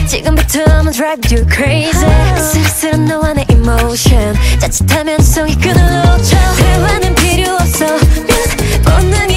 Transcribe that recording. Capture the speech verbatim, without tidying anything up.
지금부터 I'ma drive you crazy. 쓸쓸한 너와 내 emotion. 자칫하면 성이 끊어 놓쳐. 대화는 필요 없어. 본능이